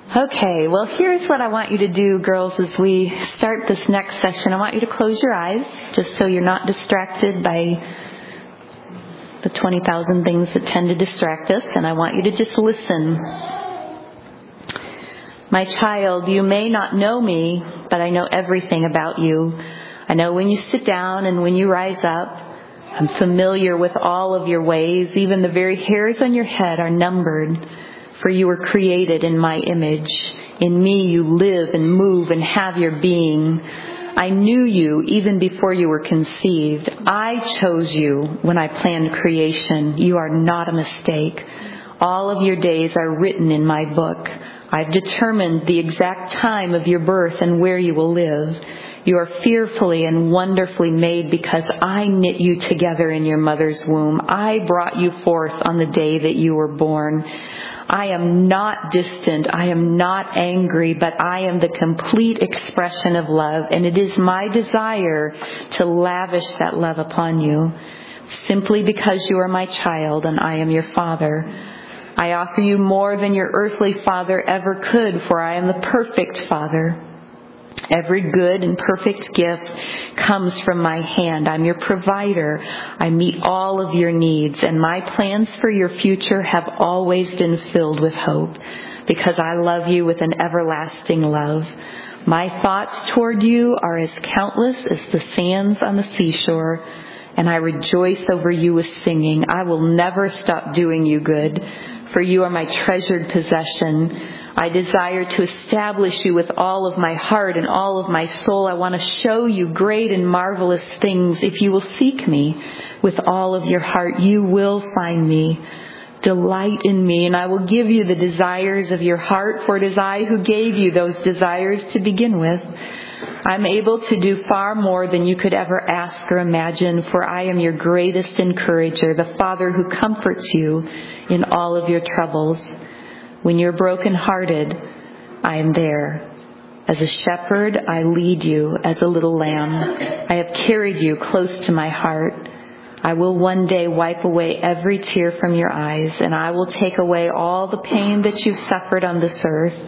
Okay, well, here's what I want you to do, girls, as we start this next session. I want you to close your eyes, just so you're not distracted by the 20,000 things that tend to distract us, and I want you to just listen. My child, you may not know me, but I know everything about you. I know when you sit down and when you rise up. I'm familiar with all of your ways. Even the very hairs on your head are numbered. For you were created in my image. In me you live and move and have your being. I knew you even before you were conceived. I chose you when I planned creation. You are not a mistake. All of your days are written in my book. I've determined the exact time of your birth and where you will live. You are fearfully and wonderfully made because I knit you together in your mother's womb. I brought you forth on the day that you were born. I am not distant. I am not angry, but I am the complete expression of love, and it is my desire to lavish that love upon you. Simply because you are my child and I am your father. I offer you more than your earthly father ever could, for I am the perfect father. Every good and perfect gift comes from my hand. I'm your provider. I meet all of your needs, and my plans for your future have always been filled with hope, because I love you with an everlasting love. My thoughts toward you are as countless as the sands on the seashore, and I rejoice over you with singing. I will never stop doing you good, for you are my treasured possession. I desire to establish you with all of my heart and all of my soul. I want to show you great and marvelous things. If you will seek me with all of your heart, you will find me. Delight in me, and I will give you the desires of your heart, for it is I who gave you those desires to begin with. I'm able to do far more than you could ever ask or imagine, for I am your greatest encourager, the Father who comforts you in all of your troubles. When you're brokenhearted, I am there. As a shepherd, I lead you as a little lamb. I have carried you close to my heart. I will one day wipe away every tear from your eyes, and I will take away all the pain that you've suffered on this earth.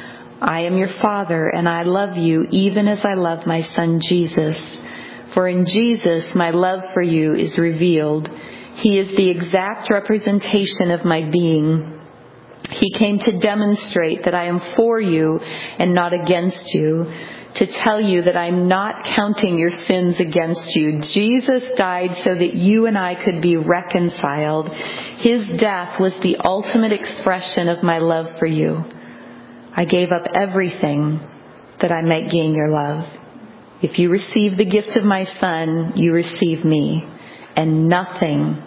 I am your Father, and I love you even as I love my Son Jesus. For in Jesus, my love for you is revealed. He is the exact representation of my being. He came to demonstrate that I am for you and not against you, to tell you that I'm not counting your sins against you. Jesus died so that you and I could be reconciled. His death was the ultimate expression of my love for you. I gave up everything that I might gain your love. If you receive the gift of my Son, you receive me, and nothing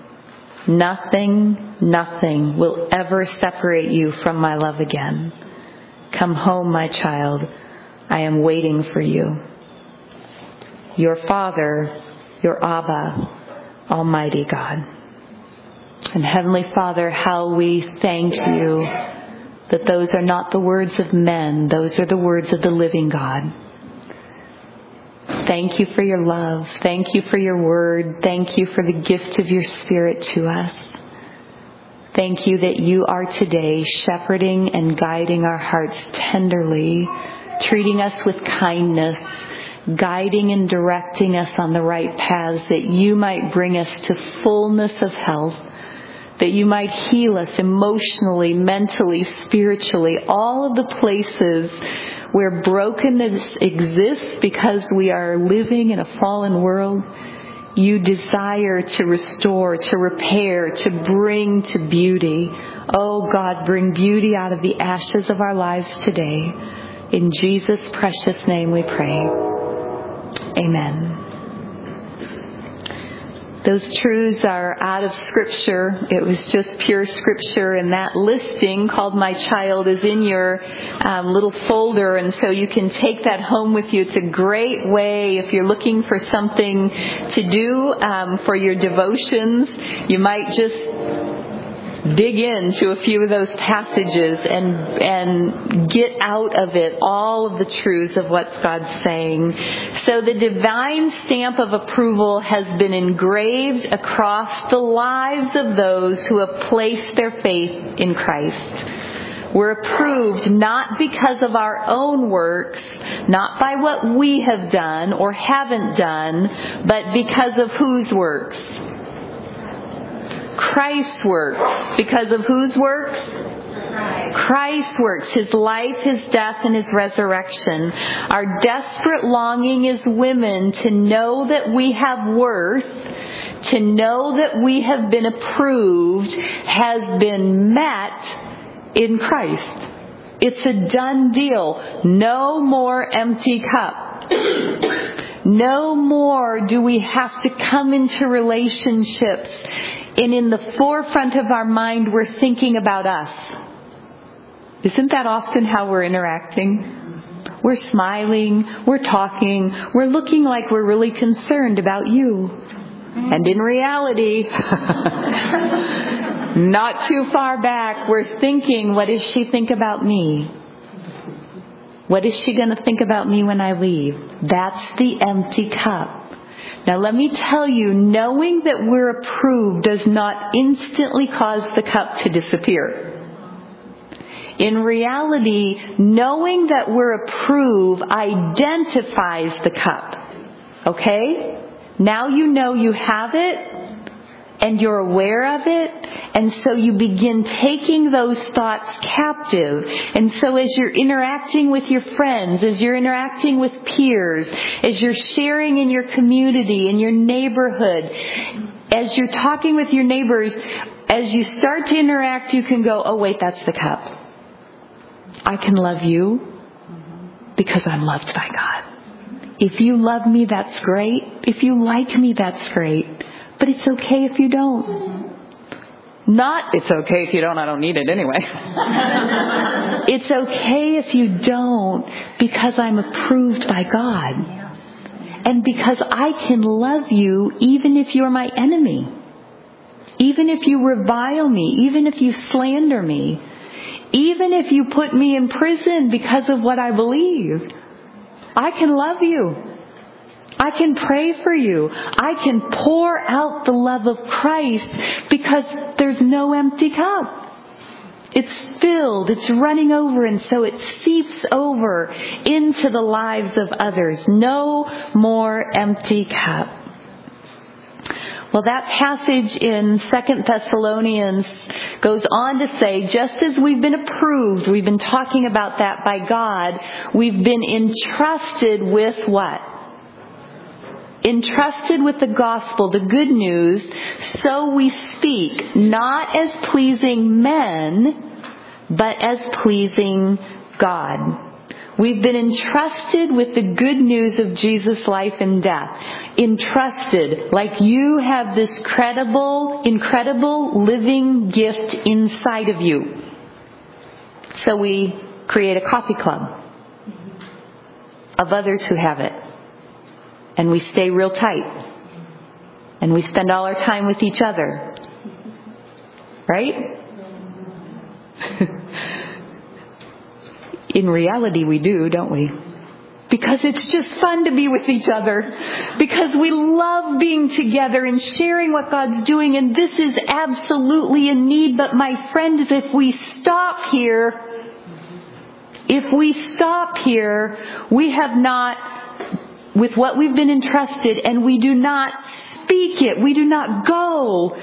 will ever separate you from my love again. Come home, my child. I am waiting for you. Your Father, your Abba, Almighty God. And Heavenly Father, how we thank you that those are not the words of men, those are the words of the living God. Thank you for your love. Thank you for your word. Thank you for the gift of your Spirit to us. Thank you that you are today shepherding and guiding our hearts tenderly, treating us with kindness, guiding and directing us on the right paths, that you might bring us to fullness of health, that you might heal us emotionally, mentally, spiritually, all of the places where brokenness exists because we are living in a fallen world. You desire to restore, to repair, to bring to beauty. Oh God, bring beauty out of the ashes of our lives today. In Jesus' precious name we pray. Amen. Those truths are out of Scripture. It was just pure Scripture, and that listing called My Child is in your little folder, and so you can take that home with you. It's a great way if you're looking for something to do for your devotions. You might just dig into a few of those passages and get out of it all of the truths of what God's saying. So the divine stamp of approval has been engraved across the lives of those who have placed their faith in Christ. We're approved not because of our own works, not by what we have done or haven't done, but because of whose works? Christ's works. Because of whose works? Christ's works, His life, His death, and His resurrection. Our desperate longing as women to know that we have worth, to know that we have been approved, has been met in Christ. It's a done deal. No more empty cup. No more do we have to come into relationships and in the forefront of our mind we're thinking about us. Isn't that often how we're interacting? We're smiling, we're talking, we're looking like we're really concerned about you. And in reality, not too far back, we're thinking, what does she think about me? What is she going to think about me when I leave? That's the empty cup. Now let me tell you, knowing that we're approved does not instantly cause the cup to disappear. In reality, knowing that we're approved identifies the cup. Okay? Now you know you have it, and you're aware of it, and so you begin taking those thoughts captive. And so as you're interacting with your friends, as you're interacting with peers, as you're sharing in your community, in your neighborhood, as you're talking with your neighbors, as you start to interact, you can go, oh wait, that's the cup. I can love you because I'm loved by God. If you love me, that's great. If you like me, that's great. But it's okay if you don't. Not, it's okay if you don't, I don't need it anyway. It's okay if you don't because I'm approved by God. And because I can love you even if you're my enemy. Even if you revile me. Even if you slander me. Even if you put me in prison because of what I believe, I can love you. I can pray for you. I can pour out the love of Christ because there's no empty cup. It's filled, it's running over, and so it seeps over into the lives of others. No more empty cup. Well, that passage in 2 Thessalonians goes on to say, just as we've been approved, we've been talking about that by God, we've been entrusted with what? Entrusted with the gospel, the good news, so we speak, not as pleasing men, but as pleasing God. We've been entrusted with the good news of Jesus' life and death. Entrusted, like you have this incredible living gift inside of you. So we create a coffee club of others who have it. And we stay real tight. And we spend all our time with each other. Right? In reality, we do, don't we? Because it's just fun to be with each other. Because we love being together and sharing what God's doing. And this is absolutely a need. But my friends, if we stop here, we have not, with what we've been entrusted, and we do not speak it, we do not go.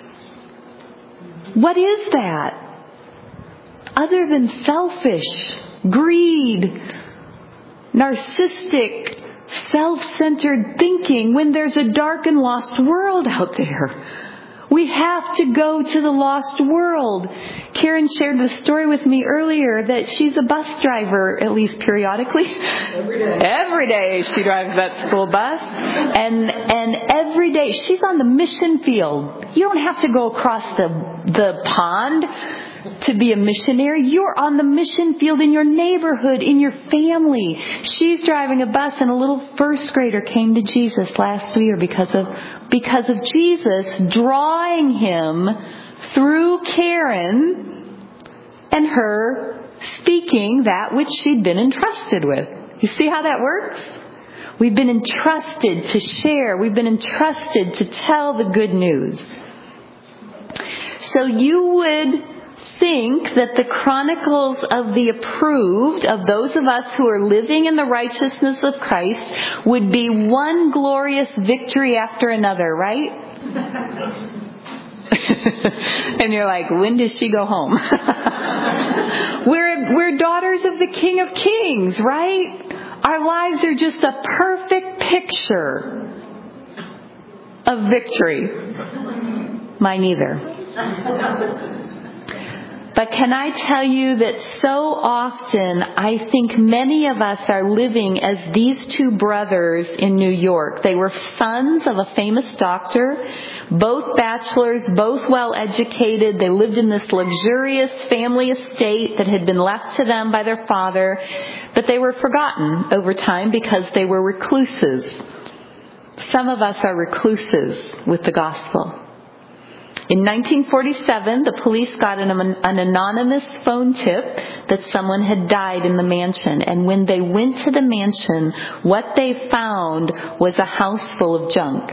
What is that? Other than selfish, greed, narcissistic, self-centered thinking when there's a dark and lost world out there. We have to go to the lost world. Karen shared the story with me earlier that she's a bus driver, at least periodically. Every day she drives that school bus. And every day she's on the mission field. You don't have to go across the pond to be a missionary. You're on the mission field in your neighborhood, in your family. She's driving a bus, and a little first grader came to Jesus last year because of Jesus drawing him through Karen and her speaking that which she'd been entrusted with. You see how that works? We've been entrusted to share. We've been entrusted to tell the good news. So you would think that the chronicles of the approved, of those of us who are living in the righteousness of Christ, would be one glorious victory after another, right? And you're like, when does she go home? We're daughters of the King of Kings, right? Our lives are just a perfect picture of victory. Mine either. But can I tell you that so often I think many of us are living as these two brothers in New York. They were sons of a famous doctor, both bachelors, both well educated. They lived in this luxurious family estate that had been left to them by their father, but they were forgotten over time because they were recluses. Some of us are recluses with the gospel. In 1947, the police got an anonymous phone tip that someone had died in the mansion. And when they went to the mansion, what they found was a house full of junk.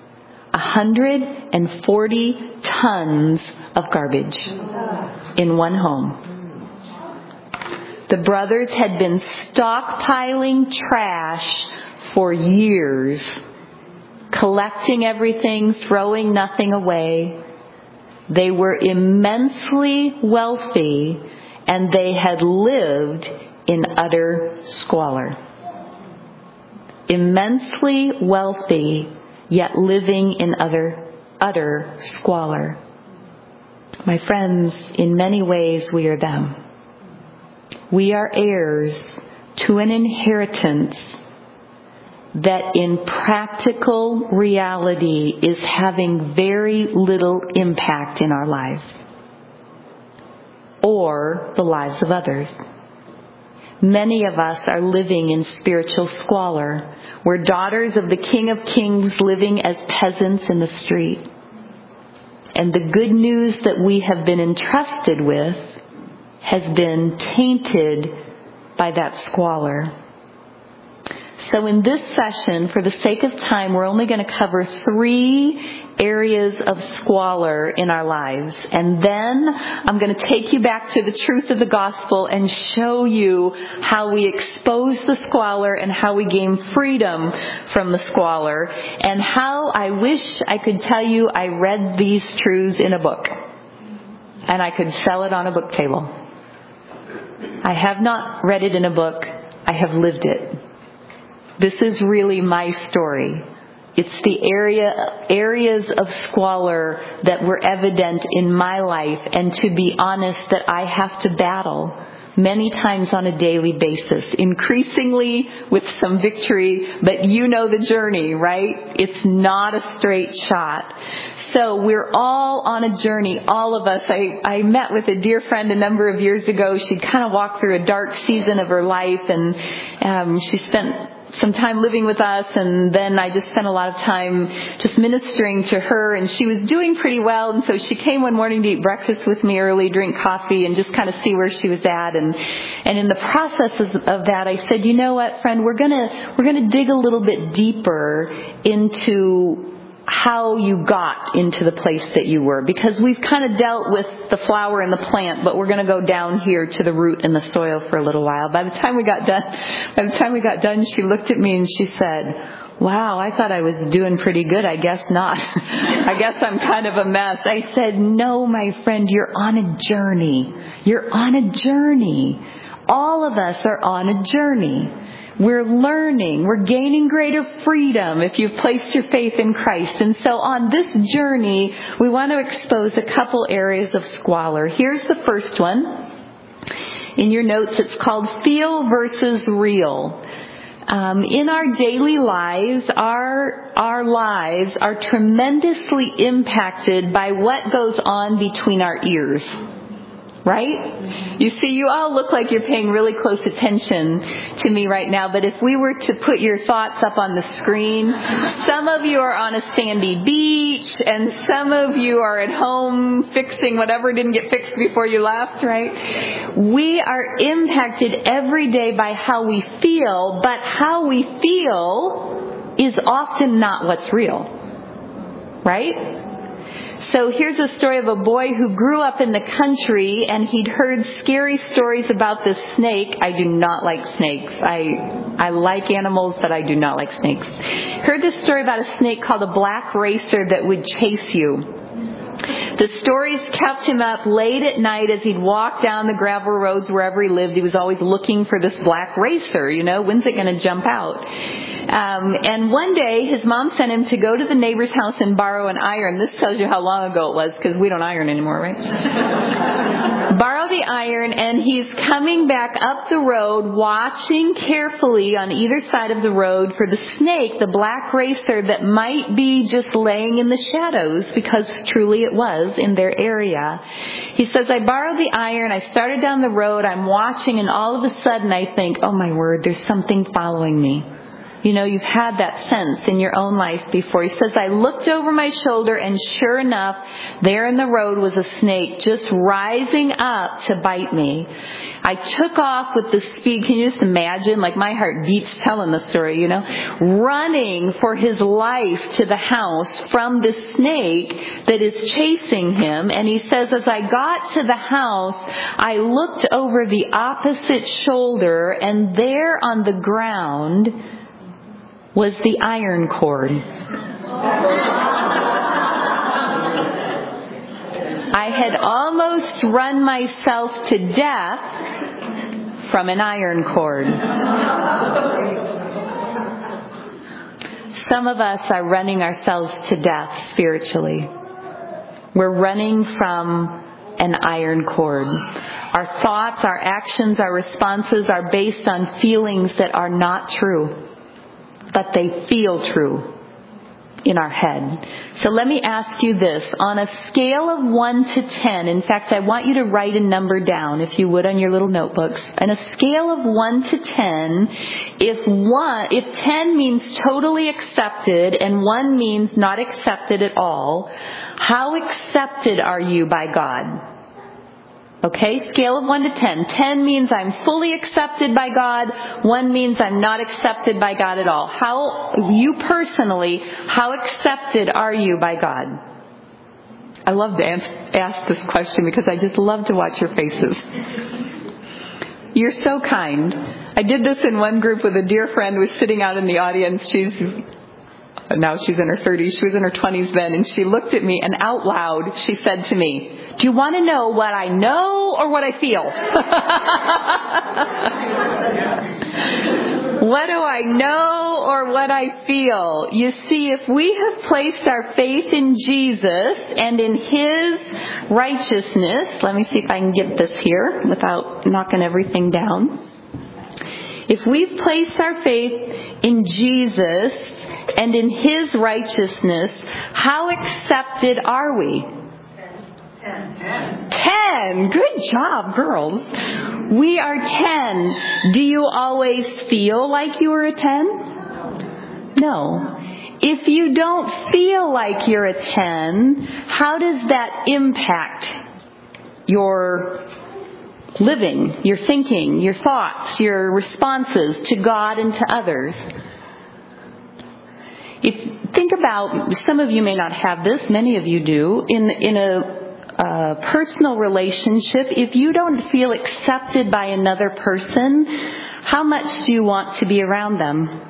140 tons of garbage in one home. The brothers had been stockpiling trash for years, collecting everything, throwing nothing away. They were immensely wealthy, and they had lived in utter squalor. Immensely wealthy, yet living in utter squalor. My friends, in many ways we are them. We are heirs to an inheritance that in practical reality is having very little impact in our lives or the lives of others. Many of us are living in spiritual squalor. We're daughters of the King of Kings living as peasants in the street. And the good news that we have been entrusted with has been tainted by that squalor. So in this session, for the sake of time, we're only going to cover 3 areas of squalor in our lives. And then I'm going to take you back to the truth of the gospel and show you how we expose the squalor and how we gain freedom from the squalor. And how I wish I could tell you I read these truths in a book. And I could sell it on a book table. I have not read it in a book. I have lived it. This is really my story. It's the areas of squalor that were evident in my life, and to be honest, that I have to battle many times on a daily basis, increasingly with some victory, but you know the journey, right? It's not a straight shot. So we're all on a journey, all of us. I met with a dear friend a number of years ago. She'd kind of walked through a dark season of her life, and she spent some time living with us, and then I just spent a lot of time just ministering to her, and she was doing pretty well. And so she came one morning to eat breakfast with me early, drink coffee, and just kind of see where she was at. And in the process of that, I said, you know what, friend, we're gonna dig a little bit deeper into how you got into the place that you were, because we've kind of dealt with the flower and the plant, but we're going to go down here to the root and the soil for a little while. By the time we got done, she looked at me and she said, wow, I thought I was doing pretty good. I guess not. I guess I'm kind of a mess. I said, no, my friend, you're on a journey. You're on a journey. All of us are on a journey. We're learning. We're gaining greater freedom if you've placed your faith in Christ. And so on this journey, we want to expose a couple areas of squalor. Here's the first one. In your notes, it's called feel versus real. In our daily lives, our lives are tremendously impacted by what goes on between our ears. Right? You see, you all look like you're paying really close attention to me right now, but if we were to put your thoughts up on the screen, some of you are on a sandy beach, and some of you are at home fixing whatever didn't get fixed before you left, right? We are impacted every day by how we feel, but how we feel is often not what's real. Right? So here's a story of a boy who grew up in the country, and he'd heard scary stories about this snake. I do not like snakes. I like animals, but I do not like snakes. Heard this story about a snake called a black racer that would chase you. The stories kept him up late at night as he'd walk down the gravel roads wherever he lived. He was always looking for this black racer, when's it going to jump out? And one day his mom sent him to go to the neighbor's house and borrow an iron. This tells you how long ago it was, because we don't iron anymore, right? Borrow the iron, and he's coming back up the road, watching carefully on either side of the road for the snake, the black racer, that might be just laying in the shadows, because truly it was in their area. He says, I borrowed the iron, I started down the road, I'm watching, and all of a sudden I think, oh my word, there's something following me. You've had that sense in your own life before. He says, I looked over my shoulder, and sure enough, there in the road was a snake just rising up to bite me. I took off with the speed. Can you just imagine? Like, my heart beats telling the story, running for his life to the house from this snake that is chasing him. And he says, as I got to the house, I looked over the opposite shoulder, and there on the ground was the iron cord. I had almost run myself to death from an iron cord. Some of us are running ourselves to death spiritually. We're running from an iron cord. Our thoughts, our actions, our responses are based on feelings that are not true, but they feel true in our head. So let me ask you this. On a scale of 1 to 10, in fact, I want you to write a number down, if you would, on your little notebooks. On a scale of 1 to 10, if 10 means totally accepted and 1 means not accepted at all, how accepted are you by God? Okay, scale of 1 to 10. 10 means I'm fully accepted by God. 1 means I'm not accepted by God at all. You personally, how accepted are you by God? I love to ask this question because I just love to watch your faces. You're so kind. I did this in one group with a dear friend who was sitting out in the audience. Now she's in her 30s. She was in her 20s then. And she looked at me, and out loud she said to me, do you want to know what I know or what I feel? What do I know or what I feel? You see, if we have placed our faith in Jesus and in His righteousness, let me see if I can get this here without knocking everything down. If we've placed our faith in Jesus and in His righteousness, how accepted are we? 10. Good job, girls. We are 10. Do you always feel like you are a 10? No. If you don't feel like you're a 10, how does that impact your living, your thinking, your thoughts, your responses to God and to others? Think about, some of you may not have this, many of you do, in a personal relationship, if you don't feel accepted by another person, how much do you want to be around them?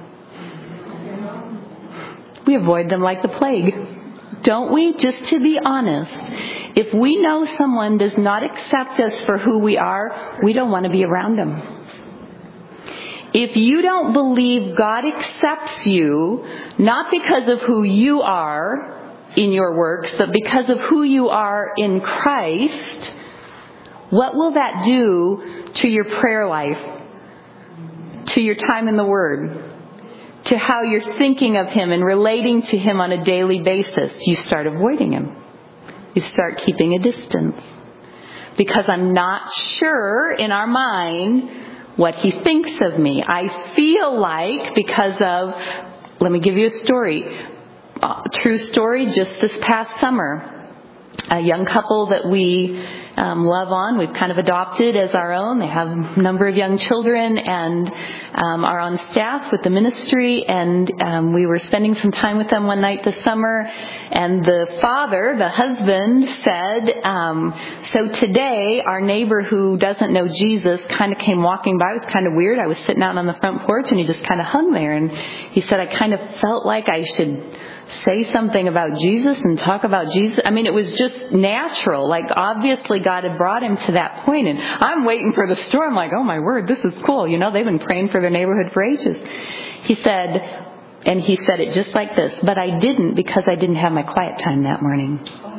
We avoid them like the plague, don't we? Just to be honest, if we know someone does not accept us for who we are, we don't want to be around them. If you don't believe God accepts you, not because of who you are in your works, but because of who you are in Christ, what will that do to your prayer life, to your time in the Word, to how you're thinking of Him and relating to Him on a daily basis? You start avoiding Him. You start keeping a distance. Because I'm not sure in our mind what He thinks of me. I feel like because of, let me give you a story. True story, just this past summer, a young couple that we Love On, we've kind of adopted as our own. They have a number of young children and are on staff with the ministry. And we were spending some time with them one night this summer. And the father, the husband, said, so today our neighbor who doesn't know Jesus kind of came walking by. It was kind of weird. I was sitting out on the front porch and he just kind of hung there. And he said, I kind of felt like I should say something about Jesus and talk about Jesus. I mean, it was just natural. Like, obviously God had brought him to that point. And I'm waiting for the storm. Like, oh my word, this is cool. You know, they've been praying for their neighborhood for ages. He said it just like this, but I didn't because I didn't have my quiet time that morning.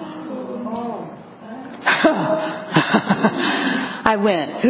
I went,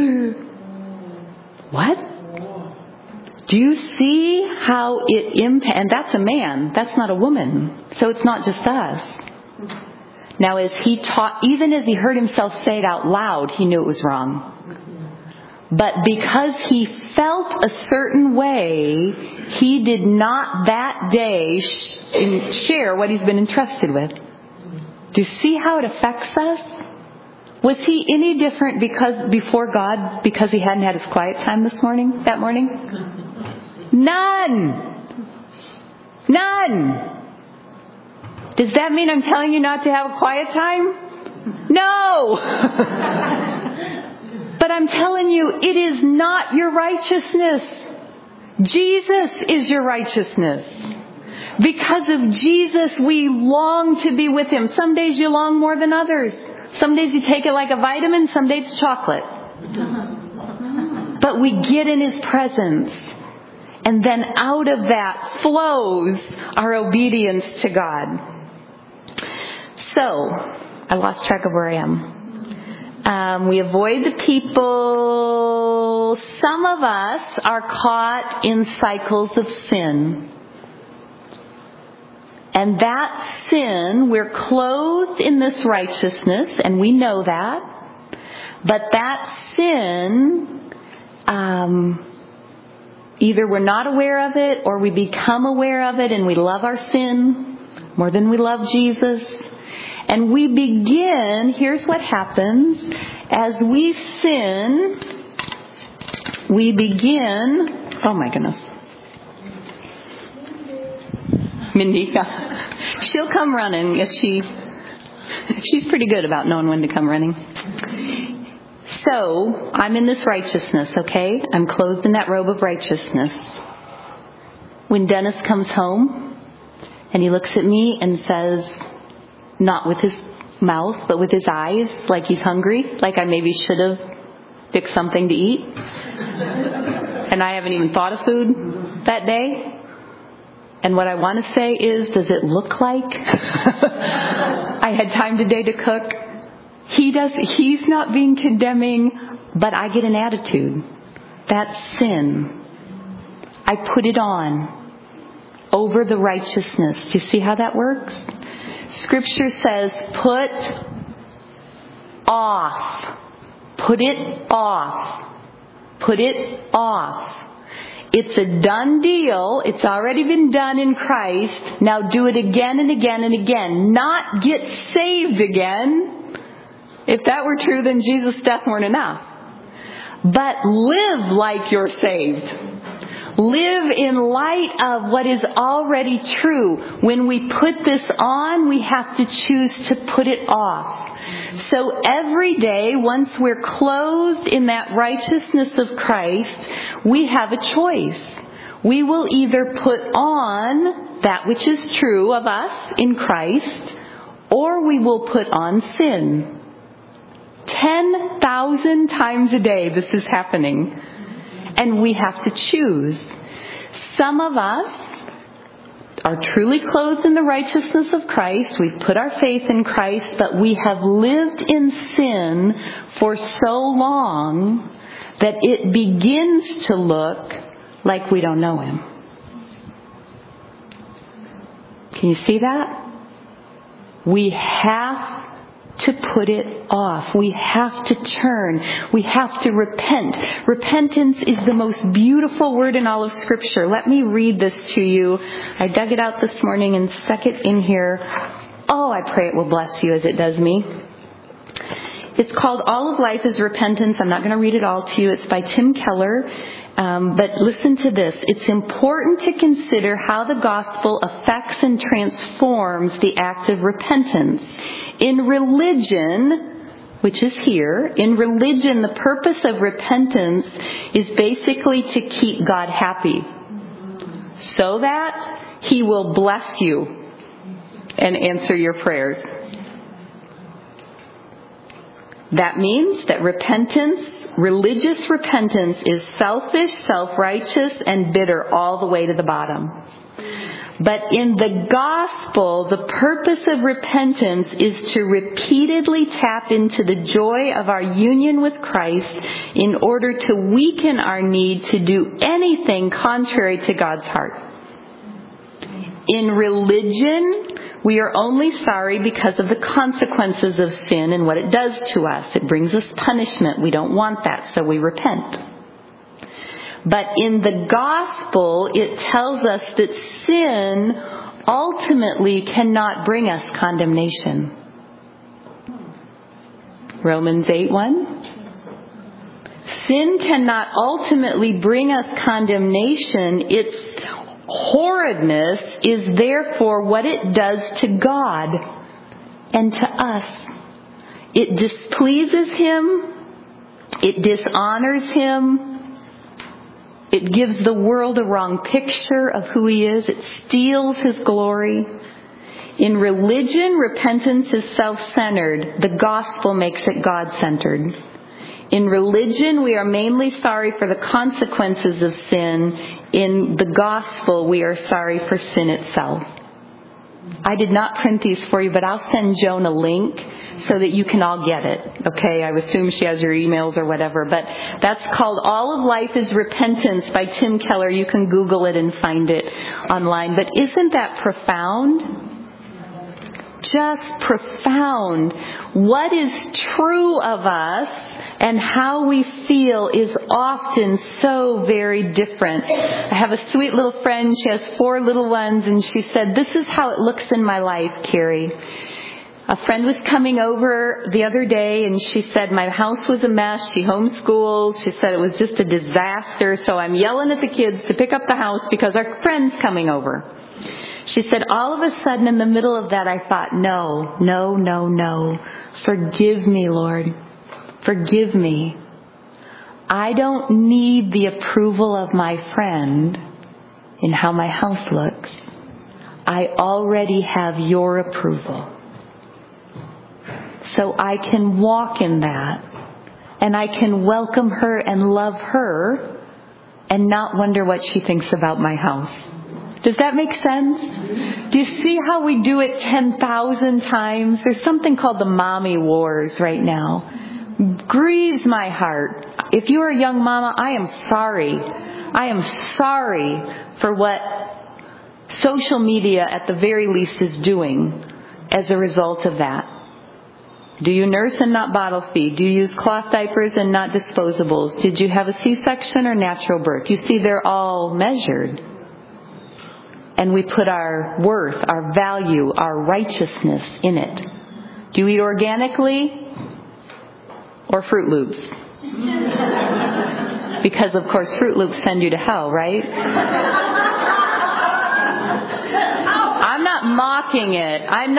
what? Do you see how it impacts? And that's a man. That's not a woman. So it's not just us. Now, as he taught, even as he heard himself say it out loud, he knew it was wrong. But because he felt a certain way, he did not that day share what he's been entrusted with. Do you see how it affects us? Was he any different before God because he hadn't had his quiet time that morning? None. Does that mean I'm telling you not to have a quiet time? No. But I'm telling you, it is not your righteousness. Jesus is your righteousness. Because of Jesus, we long to be with him. Some days you long more than others. Some days you take it like a vitamin, some days it's chocolate. But we get in his presence. And then out of that flows our obedience to God. So, I lost track of where I am. We avoid the people. Some of us are caught in cycles of sin. And that sin, we're clothed in this righteousness, and we know that. But that sin, either we're not aware of it or we become aware of it and we love our sin more than we love Jesus. And we begin, here's what happens, as we sin, we begin, oh my goodness. Mindy, she'll come running she's pretty good about knowing when to come running. So, I'm in this righteousness, okay? I'm clothed in that robe of righteousness. When Dennis comes home and he looks at me and says, not with his mouth, but with his eyes, like he's hungry, like I maybe should have picked something to eat, and I haven't even thought of food that day. And what I want to say is, does it look like I had time today to cook? He's not being condemning, but I get an attitude. That's sin. I put it on over the righteousness. Do you see how that works? Scripture says, put off. Put it off. Put it off. It's a done deal. It's already been done in Christ. Now do it again and again and again. Not get saved again. If that were true, then Jesus' death weren't enough. But live like you're saved. Live in light of what is already true. When we put this on, we have to choose to put it off. So every day, once we're clothed in that righteousness of Christ, we have a choice. We will either put on that which is true of us in Christ, or we will put on sin. 10,000 times a day this is happening. And we have to choose. Some of us are truly clothed in the righteousness of Christ. We've put our faith in Christ, but we have lived in sin for so long that it begins to look like we don't know him. Can you see that? We have to put it off. We have to turn. We have to repent. Repentance is the most beautiful word in all of Scripture. Let me read this to you. I dug it out this morning and stuck it in here. Oh, I pray it will bless you as it does me. It's called All of Life is Repentance. I'm not going to read it all to you. It's by Tim Keller. But listen to this. It's important to consider how the gospel affects and transforms the act of repentance. In religion, which is here, in religion, the purpose of repentance is basically to keep God happy so that He will bless you and answer your prayers. That means that repentance, religious repentance, is selfish, self-righteous, and bitter all the way to the bottom. But in the gospel, the purpose of repentance is to repeatedly tap into the joy of our union with Christ in order to weaken our need to do anything contrary to God's heart. In religion, we are only sorry because of the consequences of sin and what it does to us. It brings us punishment. We don't want that, so we repent. But in the gospel, it tells us that sin ultimately cannot bring us condemnation. Romans 8:1. Sin cannot ultimately bring us condemnation. Its horridness is therefore what it does to God and to us. It displeases Him. It dishonors Him. It gives the world a wrong picture of who He is. It steals His glory. In religion, repentance is self-centered. The gospel makes it God-centered. In religion, we are mainly sorry for the consequences of sin. In the gospel, we are sorry for sin itself. I did not print these for you, but I'll send Joan a link so that you can all get it. Okay, I assume she has your emails or whatever. But that's called All of Life is Repentance by Tim Keller. You can Google it and find it online. But isn't that profound? Just profound. What is true of us and how we feel is often so very different. I have a sweet little friend. She has 4 little ones, and she said, "This is how it looks in my life, Carrie." A friend was coming over the other day, and she said, "My house was a mess." She homeschools. She said it was just a disaster. So I'm yelling at the kids to pick up the house because our friend's coming over. She said, all of a sudden in the middle of that, I thought, no. Forgive me, Lord. Forgive me. I don't need the approval of my friend in how my house looks. I already have your approval. So I can walk in that, and I can welcome her and love her and not wonder what she thinks about my house. Does that make sense? Do you see how we do it 10,000 times? There's something called the mommy wars right now. Grieves my heart. If you're a young mama, I am sorry. I am sorry for what social media at the very least is doing as a result of that. Do you nurse and not bottle feed? Do you use cloth diapers and not disposables? Did you have a C-section or natural birth? You see, they're all measured. And we put our worth, our value, our righteousness in it. Do you eat organically or Fruit Loops? Because, of course, Fruit Loops send you to hell, right? I'm not mocking it.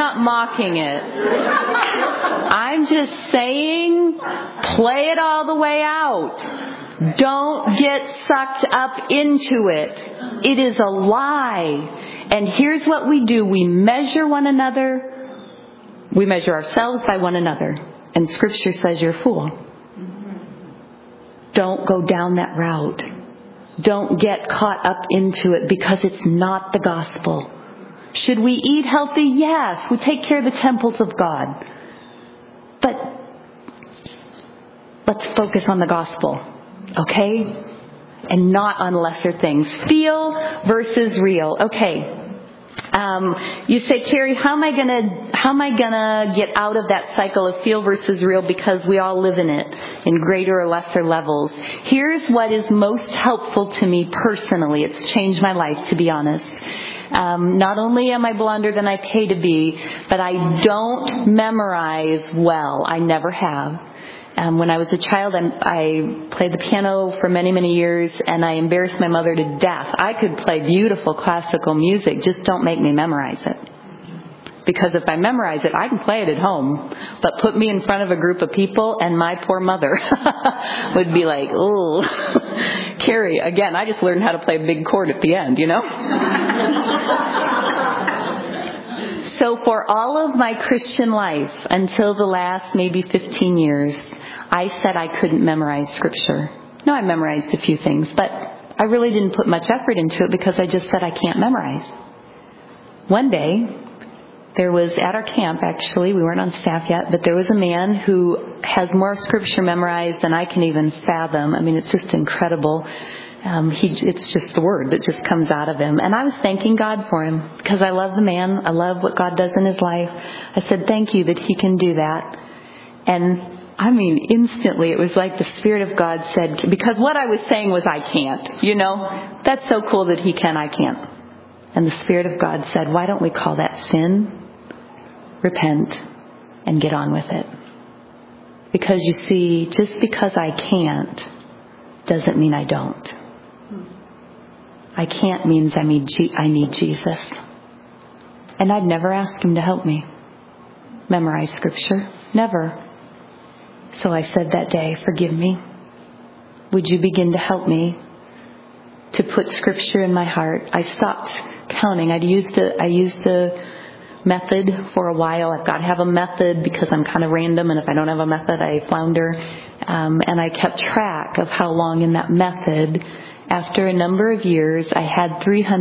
I'm just saying, play it all the way out. Don't get sucked up into it. It is a lie. And here's what we do. We measure one another. We measure ourselves by one another. And Scripture says you're a fool. Don't go down that route. Don't get caught up into it because it's not the gospel. Should we eat healthy? Yes. We take care of the temples of God. But let's focus on the gospel. Okay? And not on lesser things. Feel versus real. Okay. You say, Carrie, how am I going to how am I gonna get out of that cycle of feel versus real, because we all live in it in greater or lesser levels? Here's what is most helpful to me personally. It's changed my life, to be honest. Not only am I blonder than I pay to be, but I don't memorize well. I never have. When I was a child, I played the piano for many, many years, and I embarrassed my mother to death. I could play beautiful classical music, just don't make me memorize it. Because if I memorize it, I can play it at home. But put me in front of a group of people, and my poor mother would be like, "Ooh, Carrie, again, I just learned how to play a big chord at the end, you know?" So for all of my Christian life, until the last maybe 15 years, I said I couldn't memorize Scripture. No, I memorized a few things, but I really didn't put much effort into it because I just said I can't memorize. One day, there was at our camp, actually, we weren't on staff yet, but there was a man who has more Scripture memorized than I can even fathom. I mean, it's just incredible. It's just the word that just comes out of him. And I was thanking God for him because I love the man. I love what God does in his life. I said, thank you that he can do that. And I mean, instantly it was like the Spirit of God said, because what I was saying was I can't, you know, that's so cool that he can, I can't. And the Spirit of God said, why don't we call that sin? Repent and get on with it. Because you see, just because I can't doesn't mean I don't. I can't means I need Jesus. And I'd never ask him to help me memorize Scripture. Never. So I said that day, forgive me. Would you begin to help me to put Scripture in my heart? I stopped counting. I used a method for a while. I've got to have a method because I'm kind of random, and if I don't have a method, I flounder. And I kept track of how long in that method. After a number of years, I had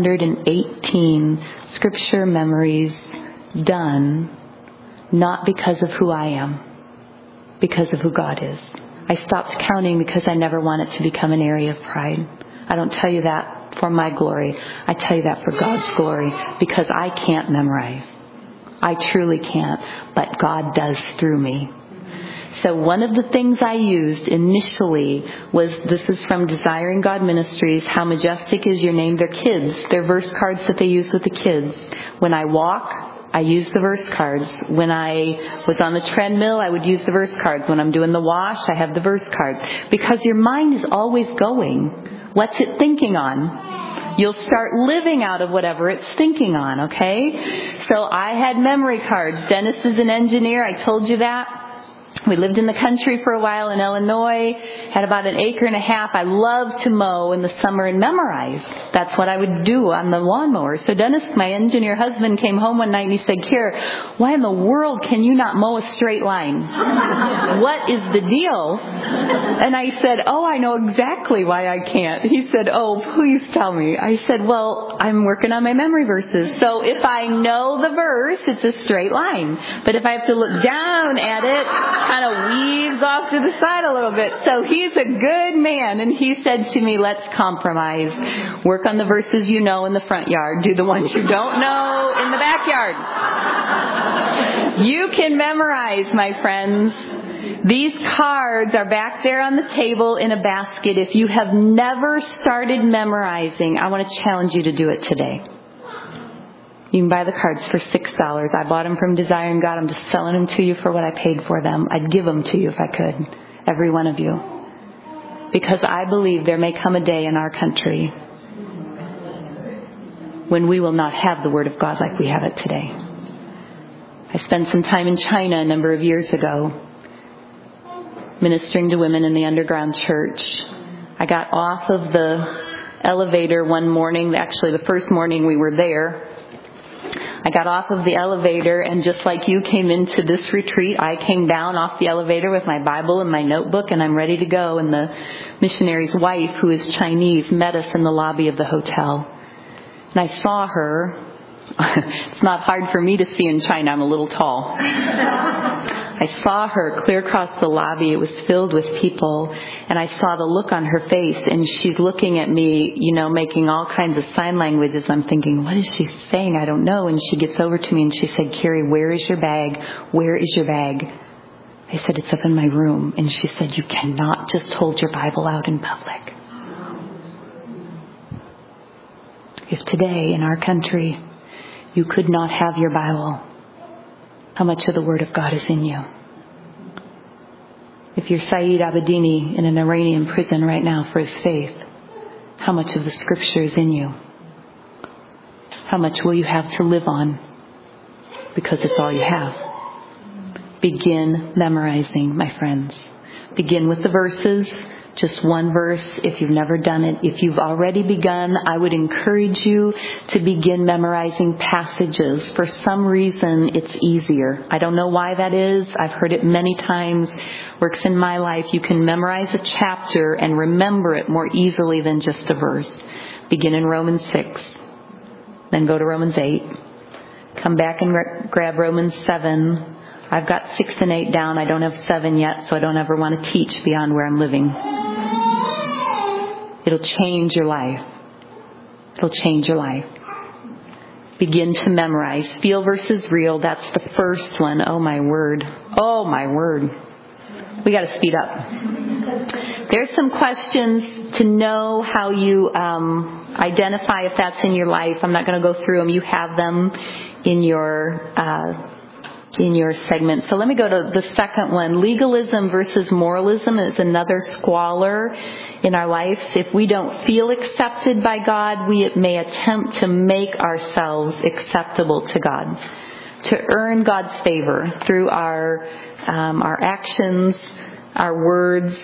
318 Scripture memories done, not because of who I am, because of who God is. I stopped counting because I never want it to become an area of pride. I don't tell you that for my glory. I tell you that for God's glory, because I can't memorize. I truly can't, but God does through me. So one of the things I used initially was, this is from Desiring God Ministries, How Majestic Is Your Name. They're kids. They're verse cards that they use with the kids. When I walk, I use the verse cards. When I was on the treadmill, I would use the verse cards. When I'm doing the wash, I have the verse cards. Because your mind is always going. What's it thinking on? You'll start living out of whatever it's thinking on, okay? So I had memory cards. Dennis is an engineer. I told you that. We lived in the country for a while in Illinois, had about 1.5 acres. I loved to mow in the summer and memorize. That's what I would do on the lawnmower. So Dennis, my engineer husband, came home one night and he said, Kara, why in the world can you not mow a straight line? What is the deal? And I said, I know exactly why I can't. He said, please tell me. I said, well, I'm working on my memory verses. So if I know the verse, it's a straight line. But if I have to look down at it, kind of weaves off to the side a little bit. So he's a good man, and he said to me, let's compromise. Work on the verses you know in the front yard. Do the ones you don't know in the backyard. You can memorize, my friends. These cards are back there on the table in a basket. If you have never started memorizing, I want to challenge you to do it today. You can buy the cards for $6. I bought them from Desiring God. I'm just selling them to you for what I paid for them. I'd give them to you if I could, every one of you. Because I believe there may come a day in our country when we will not have the Word of God like we have it today. I spent some time in China a number of years ago, ministering to women in the underground church. I got off of the elevator one morning, actually the first morning we were there. I got off of the elevator, and just like you came into this retreat, I came down off the elevator with my Bible and my notebook, and I'm ready to go. And the missionary's wife, who is Chinese, met us in the lobby of the hotel. And I saw her. It's not hard for me to see in China. I'm a little tall. I saw her clear across the lobby. It was filled with people, and I saw the look on her face, and she's looking at me, making all kinds of sign languages. I'm thinking, what is she saying? I don't know. And she gets over to me and she said, Carrie, where is your bag? Where is your bag? I said, it's up in my room. And she said, you cannot just hold your Bible out in public. If today in our country you could not have your Bible, how much of the Word of God is in you? If you're Saeed Abedini in an Iranian prison right now for his faith, how much of the Scripture is in you? How much will you have to live on? Because it's all you have. Begin memorizing, my friends. Begin with the verses. Just one verse if you've never done it. If you've already begun, I would encourage you to begin memorizing passages. For some reason, it's easier. I don't know why that is. I've heard it many times. Works in my life. You can memorize a chapter and remember it more easily than just a verse. Begin in Romans 6. Then go to Romans 8. Come back and grab Romans 7. I've got 6 and 8 down. I don't have 7 yet, so I don't ever want to teach beyond where I'm living. It'll change your life. It'll change your life. Begin to memorize. Feel versus real. That's the first one. Oh, my word. Oh, my word. We got to speed up. There's some questions to know how you identify if that's in your life. I'm not going to go through them. You have them in your segment. So let me go to the second one. Legalism versus moralism is another squalor in our lives. If we don't feel accepted by God, we may attempt to make ourselves acceptable to God, to earn God's favor through our actions, our words,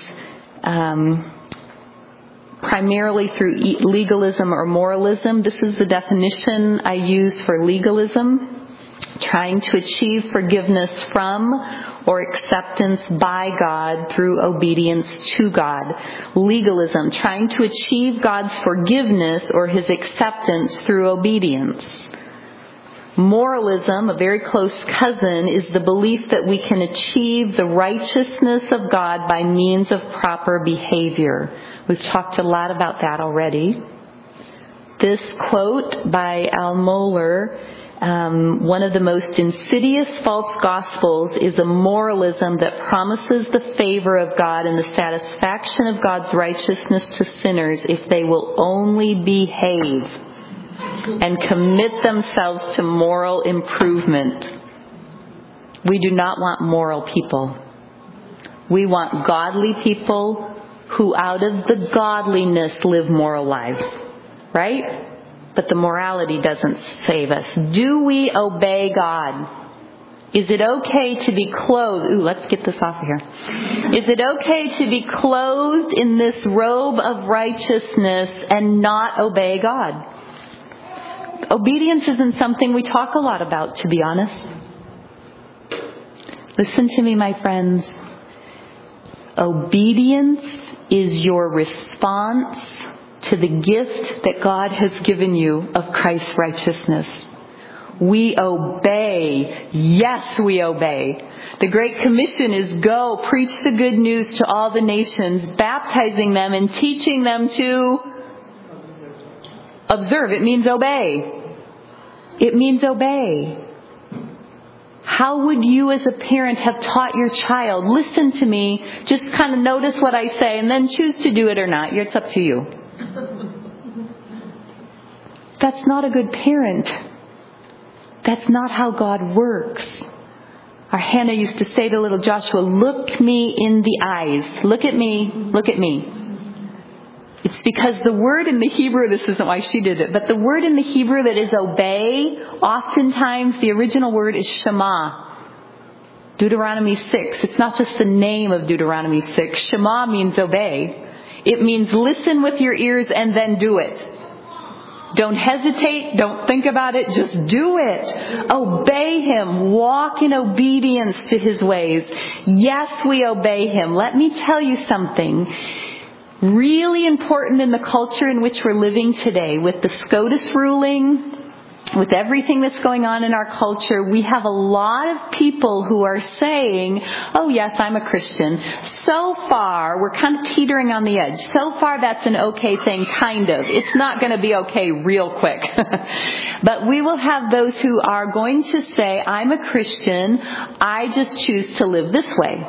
primarily through legalism or moralism. This is the definition I use for legalism. Trying to achieve forgiveness from or acceptance by God through obedience to God. Legalism, trying to achieve God's forgiveness or His acceptance through obedience. Moralism, a very close cousin, is the belief that we can achieve the righteousness of God by means of proper behavior. We've talked a lot about that already. This quote by Al Mohler, one of the most insidious false gospels is a moralism that promises the favor of God and the satisfaction of God's righteousness to sinners if they will only behave and commit themselves to moral improvement. We do not want moral people. We want godly people who out of the godliness live moral lives. Right? But the morality doesn't save us. Do we obey God? Is it okay to be clothed? Ooh, let's get this off of here. Is it okay to be clothed in this robe of righteousness and not obey God? Obedience isn't something we talk a lot about, to be honest. Listen to me, my friends. Obedience is your response to the gift that God has given you of Christ's righteousness. We obey. Yes, we obey. The Great Commission is go, preach the good news to all the nations, baptizing them and teaching them to observe. It means obey. It means obey. How would you as a parent have taught your child, listen to me, just kind of notice what I say and then choose to do it or not? It's up to you. That's not a good parent. That's not how God works. Our Hannah used to say to little Joshua, look me in the eyes. Look at me. Look at me. It's because the word in the Hebrew, this isn't why she did it, but the word in the Hebrew that is obey, oftentimes the original word is Shema. Deuteronomy 6. It's not just the name of Deuteronomy 6. Shema means obey. It means listen with your ears and then do it. Don't hesitate. Don't think about it. Just do it. Obey Him. Walk in obedience to His ways. Yes, we obey Him. Let me tell you something really important in the culture in which we're living today with the SCOTUS ruling with everything that's going on in our culture, we have a lot of people who are saying, oh yes, I'm a Christian. So far, we're kind of teetering on the edge. So far, that's an okay thing, kind of. It's not going to be okay real quick. But we will have those who are going to say, I'm a Christian. I just choose to live this way.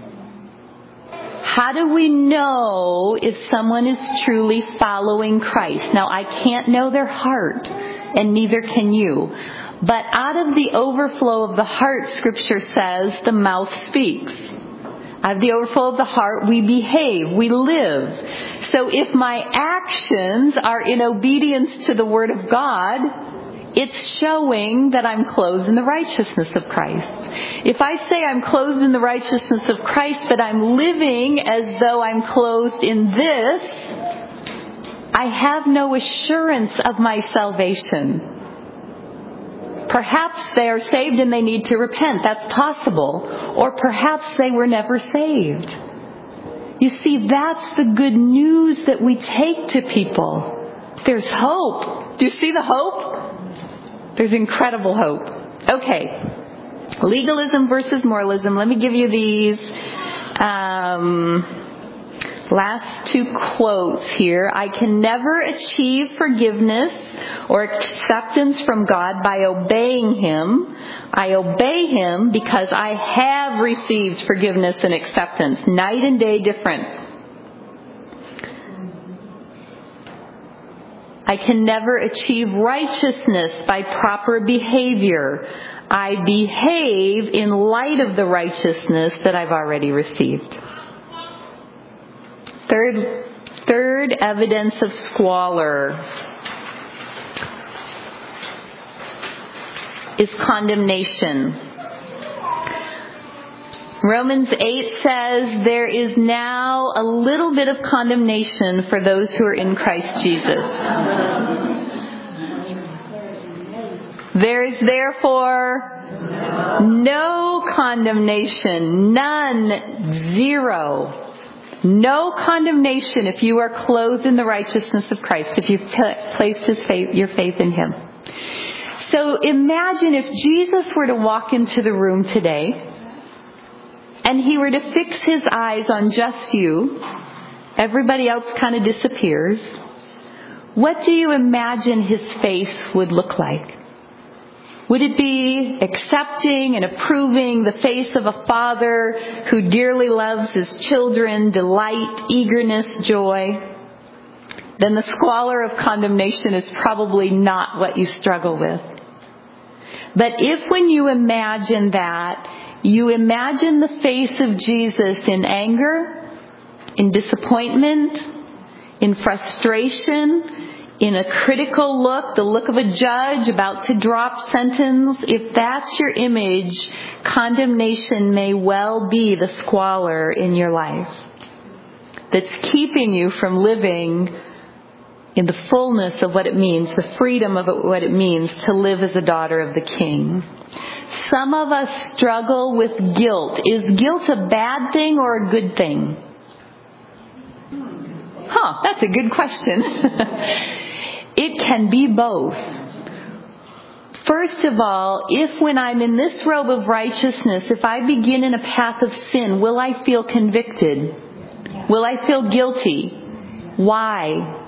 How do we know if someone is truly following Christ? Now, I can't know their heart, and neither can you. But out of the overflow of the heart, Scripture says, the mouth speaks. Out of the overflow of the heart, we behave, we live. So if my actions are in obedience to the Word of God, it's showing that I'm clothed in the righteousness of Christ. If I say I'm clothed in the righteousness of Christ, but I'm living as though I'm clothed in this, I have no assurance of my salvation. Perhaps they are saved and they need to repent. That's possible. Or perhaps they were never saved. You see, that's the good news that we take to people. There's hope. Do you see the hope? There's incredible hope. Okay. Legalism versus moralism. Let me give you these last two quotes here. I can never achieve forgiveness or acceptance from God by obeying Him. I obey Him because I have received forgiveness and acceptance. Night and day different. I can never achieve righteousness by proper behavior. I behave in light of the righteousness that I've already received. Third evidence of squalor is condemnation. Romans 8 says there is now a little bit of condemnation for those who are in Christ Jesus. There is therefore no condemnation, none, zero. No condemnation if you are clothed in the righteousness of Christ, if you've placed your faith in Him. So imagine if Jesus were to walk into the room today and He were to fix His eyes on just you, everybody else kind of disappears. What do you imagine His face would look like? Would it be accepting and approving, the face of a father who dearly loves his children, delight, eagerness, joy? Then the squalor of condemnation is probably not what you struggle with. But if when you imagine that, you imagine the face of Jesus in anger, in disappointment, in frustration, in a critical look, the look of a judge about to drop sentence, if that's your image, condemnation may well be the squalor in your life that's keeping you from living in the fullness of what it means, the freedom of what it means to live as a daughter of the King. Some of us struggle with guilt. Is guilt a bad thing or a good thing? That's a good question. It can be both. First of all, if when I'm in this robe of righteousness, if I begin in a path of sin, will I feel convicted? Will I feel guilty? Why?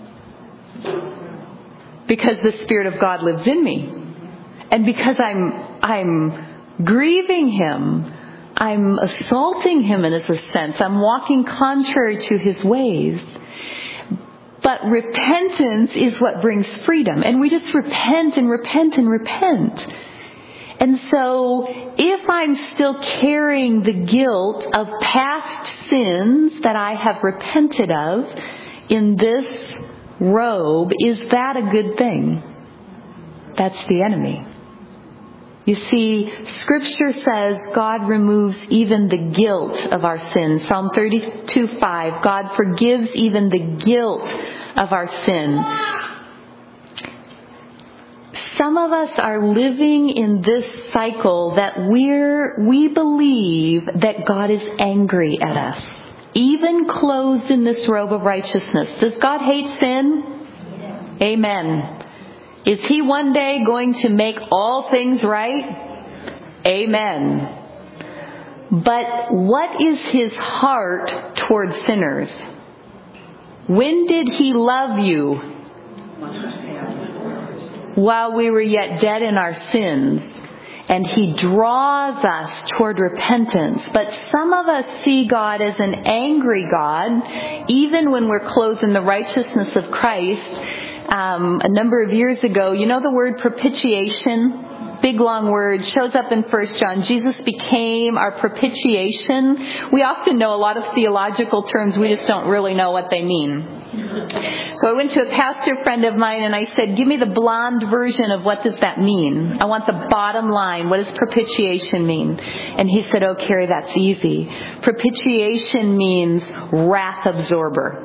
Because the Spirit of God lives in me. And because I'm grieving Him. I'm assaulting Him in a sense. I'm walking contrary to His ways. But repentance is what brings freedom. And we just repent and repent and repent. And so if I'm still carrying the guilt of past sins that I have repented of in this robe, is that a good thing? That's the enemy. You see, Scripture says God removes even the guilt of our sin. Psalm 32:5, God forgives even the guilt of our sin. Some of us are living in this cycle that we believe that God is angry at us, even clothed in this robe of righteousness. Does God hate sin? Amen. Is He one day going to make all things right? Amen. But what is His heart towards sinners? When did He love you? While we were yet dead in our sins. And He draws us toward repentance. But some of us see God as an angry God, even when we're clothed in the righteousness of Christ. A number of years ago, you know the word propitiation? Big long word, shows up in 1 John. Jesus became our propitiation. We often know a lot of theological terms, we just don't really know what they mean. So I went to a pastor friend of mine and I said, give me the blonde version of what does that mean? I want the bottom line. What does propitiation mean? And he said, oh, Carrie, that's easy. Propitiation means wrath absorber.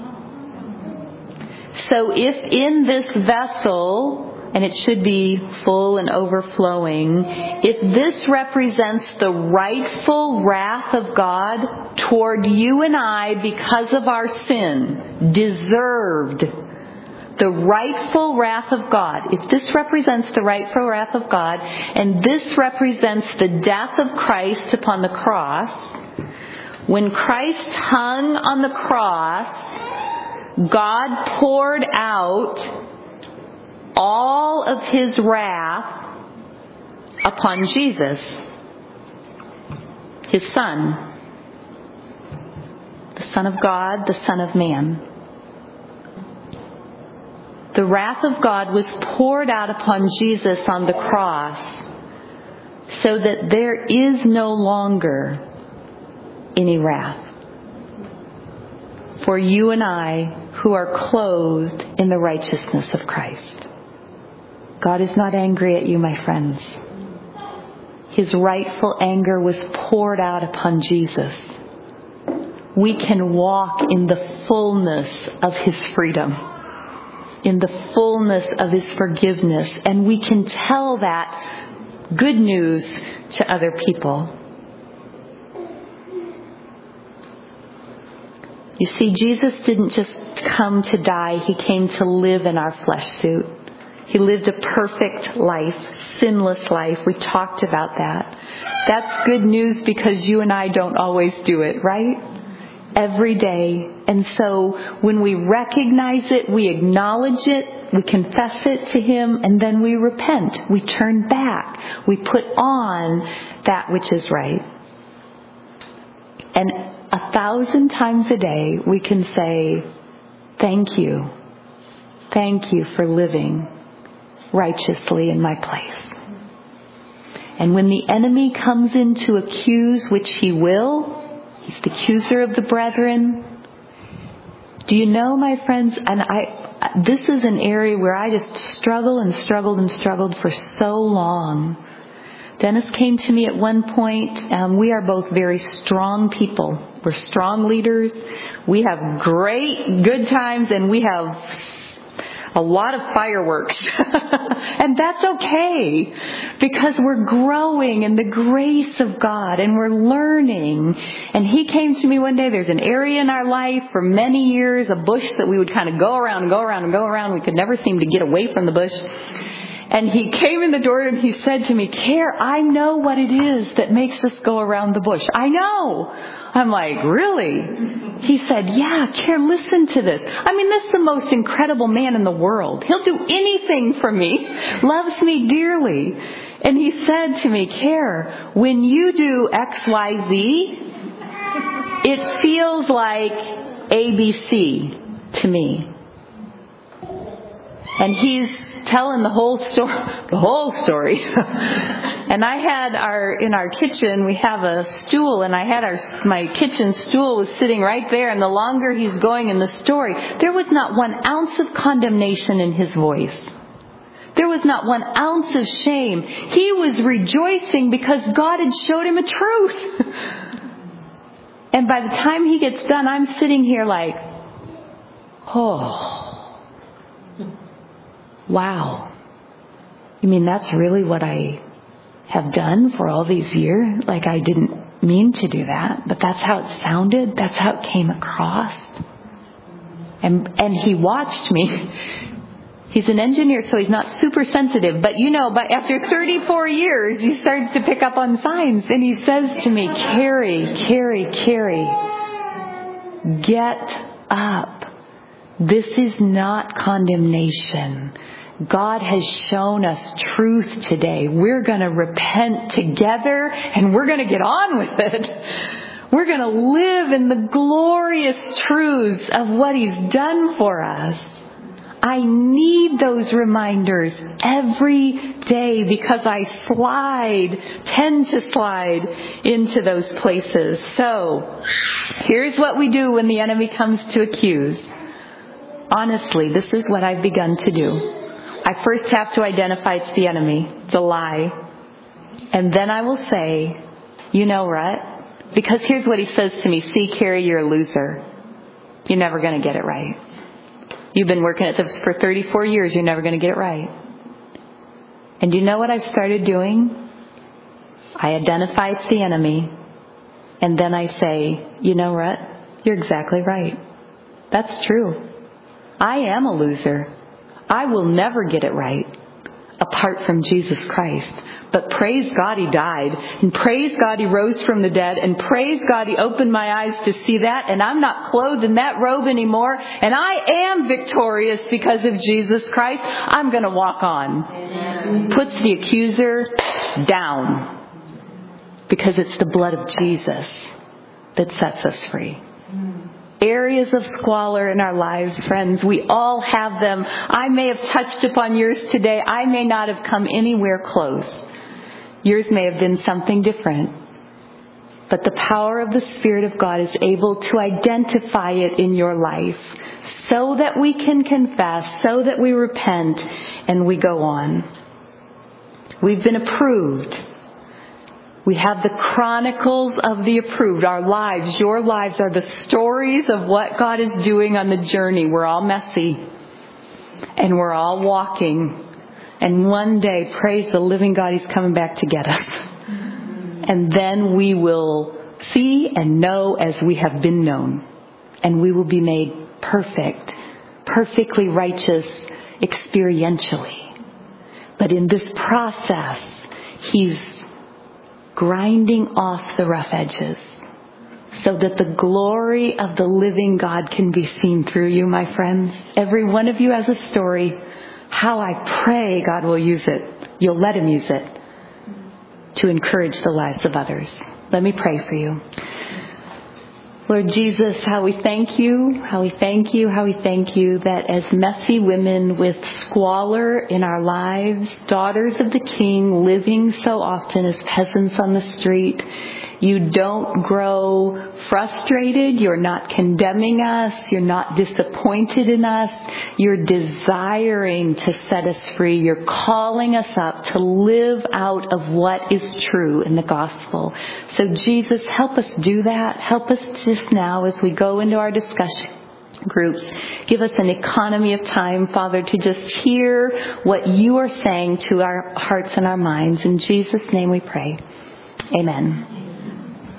So if in this vessel, and it should be full and overflowing, if this represents the rightful wrath of God toward you and I because of our sin, deserved, the rightful wrath of God, if this represents the rightful wrath of God, and this represents the death of Christ upon the cross, when Christ hung on the cross, God poured out all of His wrath upon Jesus, His Son, the Son of God, the Son of Man. The wrath of God was poured out upon Jesus on the cross so that there is no longer any wrath for you and I who are clothed in the righteousness of Christ. God is not angry at you, my friends. His rightful anger was poured out upon Jesus. We can walk in the fullness of His freedom, in the fullness of His forgiveness, and we can tell that good news to other people. You see, Jesus didn't just come to die. He came to live in our flesh suit. He lived a perfect life, sinless life. We talked about that. That's good news because you and I don't always do it, right? Every day. And so when we recognize it, we acknowledge it, we confess it to Him, and then we repent. We turn back. We put on that which is right. And 1,000 times a day we can say, thank you. Thank you for living righteously in my place. And when the enemy comes in to accuse, which he will, he's the accuser of the brethren. Do you know, my friends, and this is an area where I just struggled for so long. Dennis came to me at one point. We are both very strong people. We're strong leaders. We have great, good times, and we have a lot of fireworks. And that's okay, because we're growing in the grace of God and we're learning. And he came to me one day. There's an area in our life for many years, a bush that we would kind of go around and go around and go around. We could never seem to get away from the bush. And he came in the door and he said to me, Care, I know what it is that makes us go around the bush. I know. I'm like, really? He said, yeah, Care, listen to this. I mean, this is the most incredible man in the world. He'll do anything for me, loves me dearly. And he said to me, Care, when you do X, Y, Z, it feels like ABC to me. And he's telling the whole story. And I had in our kitchen, we have a stool, and I had my kitchen stool was sitting right there. And the longer he's going in the story, there was not 1 ounce of condemnation in his voice. There was not 1 ounce of shame. He was rejoicing because God had showed him a truth. And by the time he gets done, I'm sitting here like, oh, wow. You mean that's really what I have done for all these years? Like, I didn't mean to do that, but that's how it sounded. That's how it came across. And he watched me. He's an engineer, so he's not super sensitive. But but after 34 years, he starts to pick up on signs. And he says to me, Carrie, get up. This is not condemnation. God has shown us truth today. We're going to repent together and we're going to get on with it. We're going to live in the glorious truths of what He's done for us. I need those reminders every day because I tend to slide into those places. So, here's what we do when the enemy comes to accuse. Honestly, this is what I've begun to do. I first have to identify it's the enemy, it's a lie. And then I will say, you know what? Because here's what he says to me. See, Carrie, you're a loser. You're never going to get it right. You've been working at this for 34 years. You're never going to get it right. And you know what I've started doing? I identify it's the enemy. And then I say, you know what? You're exactly right. That's true. I am a loser. I will never get it right apart from Jesus Christ. But praise God He died. And praise God He rose from the dead. And praise God He opened my eyes to see that. And I'm not clothed in that robe anymore. And I am victorious because of Jesus Christ. I'm going to walk on. Amen. Puts the accuser down. Because it's the blood of Jesus that sets us free. Areas of squalor in our lives, friends, we all have them. I may have touched upon yours today. I may not have come anywhere close. Yours may have been something different. But the power of the Spirit of God is able to identify it in your life so that we can confess, so that we repent, and we go on. We've been approved. We have the chronicles of the approved. Our lives, your lives are the stories of what God is doing on the journey. We're all messy. And we're all walking. And one day, praise the living God, He's coming back to get us. And then we will see and know as we have been known. And we will be made perfect, perfectly righteous, experientially. But in this process, He's grinding off the rough edges so that the glory of the living God can be seen through you, my friends. Every one of you has a story. How I pray God will use it. You'll let Him use it to encourage the lives of others. Let me pray for you. Lord Jesus, how we thank you, how we thank you, how we thank you that as messy women with squalor in our lives, daughters of the King, living so often as peasants on the street, you don't grow frustrated. You're not condemning us. You're not disappointed in us. You're desiring to set us free. You're calling us up to live out of what is true in the gospel. So Jesus, help us do that. Help us just now as we go into our discussion groups. Give us an economy of time, Father, to just hear what you are saying to our hearts and our minds. In Jesus' name we pray. Amen.